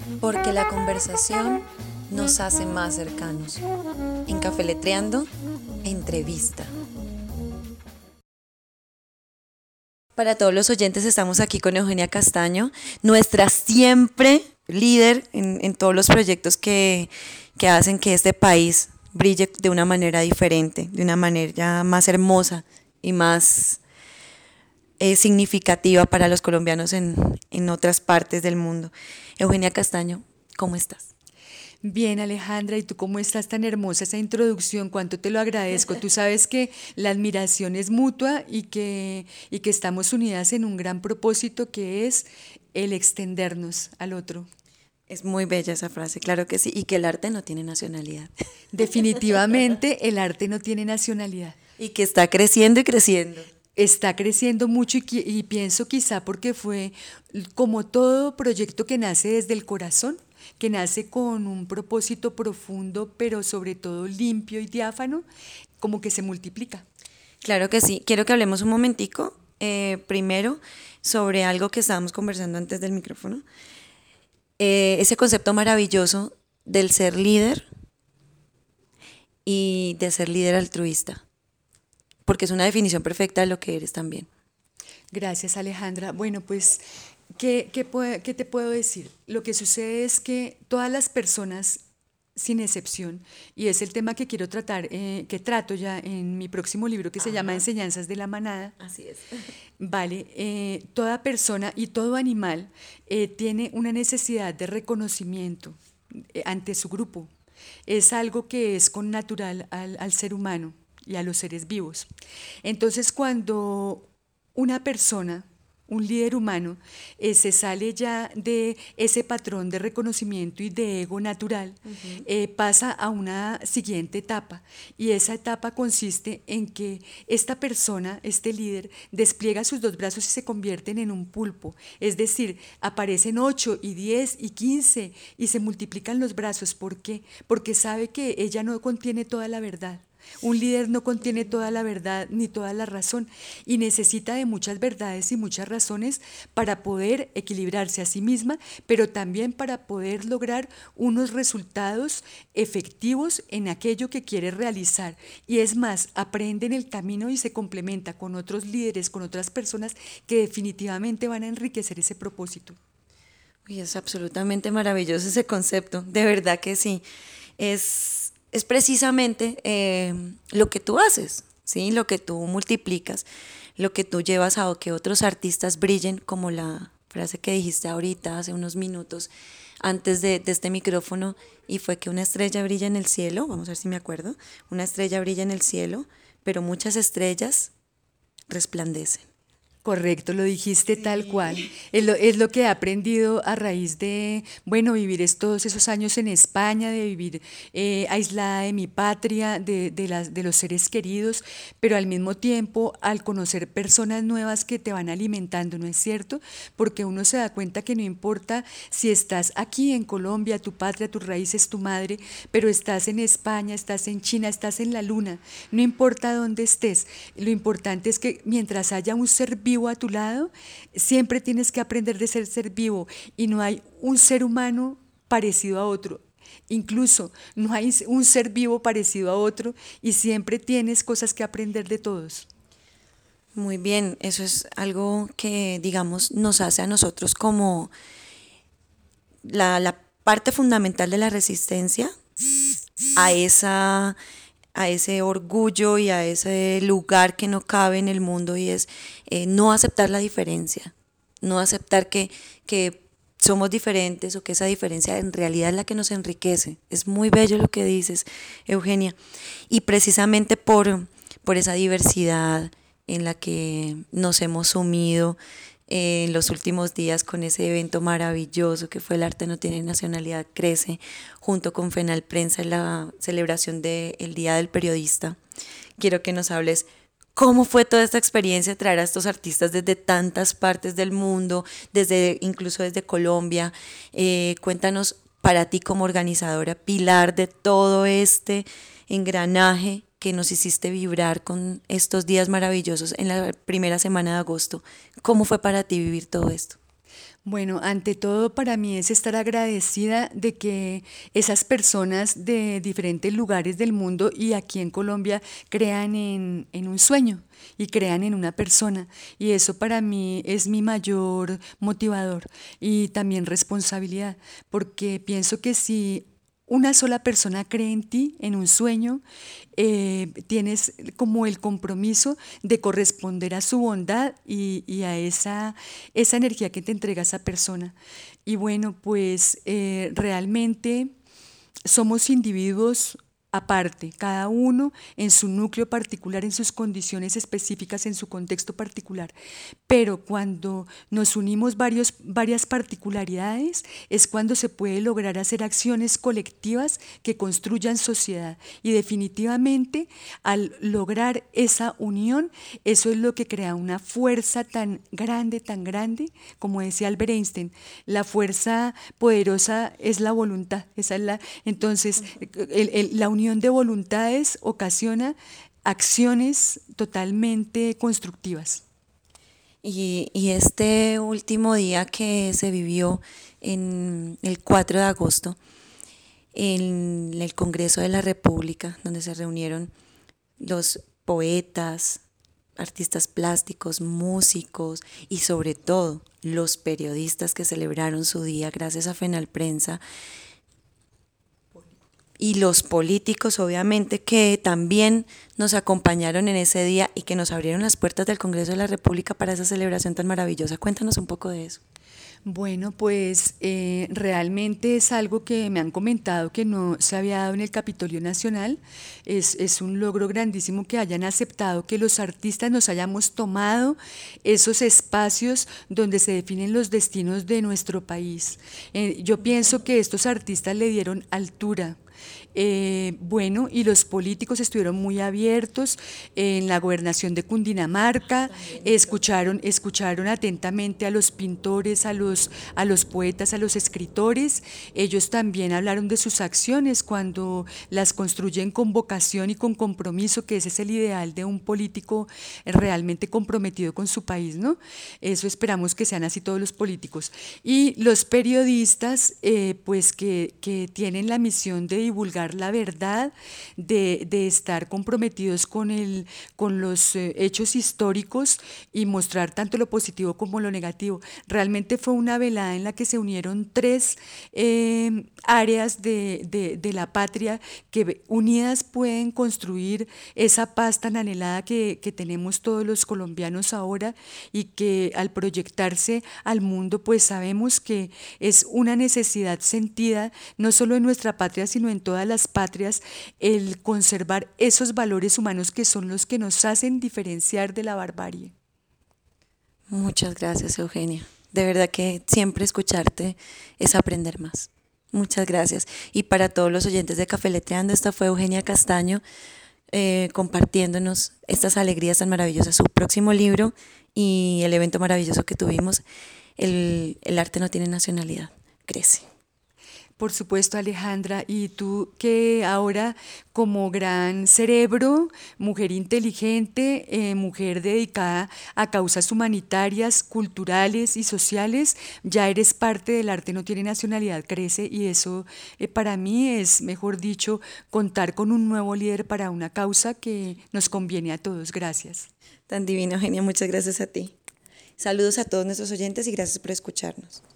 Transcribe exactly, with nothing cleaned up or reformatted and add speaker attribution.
Speaker 1: Porque la conversación nos hace más cercanos. En Cafeletreando, entrevista. Para todos los oyentes, estamos aquí con Eugenia Castaño, nuestra siempre líder en, en todos los proyectos que, que hacen que este país brille de una manera diferente, de una manera más hermosa y más eh, significativa para los colombianos en, en otras partes del mundo. Eugenia Castaño, ¿cómo estás?
Speaker 2: Bien, Alejandra, ¿y tú cómo estás? Tan hermosa esa introducción, cuánto te lo agradezco. Tú sabes que la admiración es mutua y que, y que estamos unidas en un gran propósito que es el extendernos al otro.
Speaker 1: Es muy bella esa frase, claro que sí, y que el arte no tiene nacionalidad.
Speaker 2: Definitivamente el arte no tiene nacionalidad.
Speaker 1: Y que está creciendo y creciendo.
Speaker 2: Está creciendo mucho y, y pienso quizá porque fue como todo proyecto que nace desde el corazón, que nace con un propósito profundo, pero sobre todo limpio y diáfano, como que se multiplica.
Speaker 1: Claro que sí. Quiero que hablemos un momentico, eh, primero, sobre algo que estábamos conversando antes del micrófono. Eh, ese concepto maravilloso del ser líder y de ser líder altruista, porque es una definición perfecta de lo que eres también.
Speaker 2: Gracias, Alejandra. Bueno, pues, ¿qué, qué, puede, ¿qué te puedo decir? Lo que sucede es que todas las personas, sin excepción, y es el tema que quiero tratar, eh, que trato ya en mi próximo libro que se Ajá. llama Enseñanzas de la Manada.
Speaker 1: Así es.
Speaker 2: Vale, eh, toda persona y todo animal eh, tiene una necesidad de reconocimiento eh, ante su grupo. Es algo que es con natural al, al ser humano y a los seres vivos. Entonces, cuando una persona, un líder humano, eh, se sale ya de ese patrón de reconocimiento y de ego natural, uh-huh. eh, pasa a una siguiente etapa, y esa etapa consiste en que esta persona, este líder, despliega sus dos brazos y se convierten en un pulpo, es decir, aparecen ocho y diez y quince y se multiplican los brazos. ¿Por qué? Porque sabe que ella no contiene toda la verdad. Un líder no contiene toda la verdad ni toda la razón y necesita de muchas verdades y muchas razones para poder equilibrarse a sí misma, pero también para poder lograr unos resultados efectivos en aquello que quiere realizar. Y es más, aprende en el camino y se complementa con otros líderes, con otras personas que definitivamente van a enriquecer ese propósito.
Speaker 1: Uy, es absolutamente maravilloso ese concepto, de verdad que sí. Es... es precisamente eh, lo que tú haces, ¿sí? Lo que tú multiplicas, lo que tú llevas a que otros artistas brillen, como la frase que dijiste ahorita, hace unos minutos, antes de, de este micrófono, y fue que una estrella brilla en el cielo, vamos a ver si me acuerdo, una estrella brilla en el cielo, pero muchas estrellas resplandecen.
Speaker 2: Correcto, lo dijiste
Speaker 1: Sí.
Speaker 2: tal cual. Es lo, es lo que he aprendido a raíz de, bueno, vivir es, todos esos años en España, de vivir eh, aislada de mi patria, de, de, las, de los seres queridos, pero al mismo tiempo al conocer personas nuevas que te van alimentando, ¿no es cierto? Porque uno se da cuenta que no importa si estás aquí en Colombia, tu patria, tus raíces, tu madre, pero estás en España, estás en China, estás en la luna, no importa dónde estés, lo importante es que mientras haya un ser vivo a tu lado, siempre tienes que aprender de ser ser vivo y no hay un ser humano parecido a otro, incluso no hay un ser vivo parecido a otro y siempre tienes cosas que aprender de todos.
Speaker 1: Muy bien, eso es algo que, digamos, nos hace a nosotros como la, la parte fundamental de la resistencia a esa... a ese orgullo y a ese lugar que no cabe en el mundo, y es eh, no aceptar la diferencia, no aceptar que, que somos diferentes o que esa diferencia en realidad es la que nos enriquece. Es muy bello lo que dices, Eugenia, y precisamente por, por esa diversidad en la que nos hemos sumido en los últimos días con ese evento maravilloso que fue El Arte No Tiene Nacionalidad Crece, junto con FENAL Prensa en la celebración del Día del Periodista. Quiero que nos hables cómo fue toda esta experiencia, traer a estos artistas desde tantas partes del mundo, desde incluso desde Colombia. Eh, cuéntanos, para ti como organizadora, pilar de todo este engranaje que nos hiciste vibrar con estos días maravillosos en la primera semana de agosto. ¿Cómo fue para ti vivir todo esto?
Speaker 2: Bueno, ante todo para mí es estar agradecida de que esas personas de diferentes lugares del mundo y aquí en Colombia crean en, en un sueño y crean en una persona. Y eso para mí es mi mayor motivador y también responsabilidad, porque pienso que si una sola persona cree en ti, en un sueño, eh, tienes como el compromiso de corresponder a su bondad y, y a esa, esa energía que te entrega esa persona. Y bueno, pues eh, realmente somos individuos aparte, cada uno en su núcleo particular, en sus condiciones específicas, en su contexto particular. Pero cuando nos unimos varios, varias particularidades, es cuando se puede lograr hacer acciones colectivas que construyan sociedad. Y definitivamente, al lograr esa unión, eso es lo que crea una fuerza tan grande, tan grande, como decía Albert Einstein, la fuerza poderosa es la voluntad. Esa es la, entonces, el, el, la unión de voluntades ocasiona acciones totalmente constructivas.
Speaker 1: Y, y este último día que se vivió en el cuatro de agosto, en el Congreso de la República, donde se reunieron los poetas, artistas plásticos, músicos y sobre todo los periodistas que celebraron su día gracias a Fenalprensa, y los políticos obviamente que también nos acompañaron en ese día y que nos abrieron las puertas del Congreso de la República para esa celebración tan maravillosa. Cuéntanos un poco de eso.
Speaker 2: Bueno, pues eh, realmente es algo que me han comentado que no se había dado en el Capitolio Nacional. Es, es un logro grandísimo que hayan aceptado que los artistas nos hayamos tomado esos espacios donde se definen los destinos de nuestro país. Eh, yo pienso que estos artistas le dieron altura. Eh, bueno, y los políticos estuvieron muy abiertos en la gobernación de Cundinamarca, escucharon, escucharon atentamente a los pintores, a los, a los poetas, a los escritores. Ellos también hablaron de sus acciones cuando las construyen con vocación y con compromiso, que ese es el ideal de un político realmente comprometido con su país, ¿no? Eso esperamos que sean así todos los políticos. Y los periodistas, eh, pues que, que tienen la misión de divulgar la verdad, de, de estar comprometidos con, el, con los eh, hechos históricos y mostrar tanto lo positivo como lo negativo. Realmente fue una velada en la que se unieron tres eh, áreas de, de, de la patria que unidas pueden construir esa paz tan anhelada que, que tenemos todos los colombianos ahora y que al proyectarse al mundo pues sabemos que es una necesidad sentida no solo en nuestra patria sino en todas las patrias, el conservar esos valores humanos que son los que nos hacen diferenciar de la barbarie.
Speaker 1: Muchas gracias, Eugenia. De verdad que siempre escucharte es aprender más. Muchas gracias. Y para todos los oyentes de Café-Letreando, esta fue Eugenia Castaño eh, compartiéndonos estas alegrías tan maravillosas, su próximo libro y el evento maravilloso que tuvimos, el, el arte no tiene nacionalidad, crece.
Speaker 2: Por supuesto, Alejandra, y tú que ahora como gran cerebro, mujer inteligente, eh, mujer dedicada a causas humanitarias, culturales y sociales, ya eres parte del arte no tiene nacionalidad, crece, y eso eh, para mí es, mejor dicho, contar con un nuevo líder para una causa que nos conviene a todos. Gracias.
Speaker 1: Tan divino, Eugenia, muchas gracias a ti. Saludos a todos nuestros oyentes y gracias por escucharnos.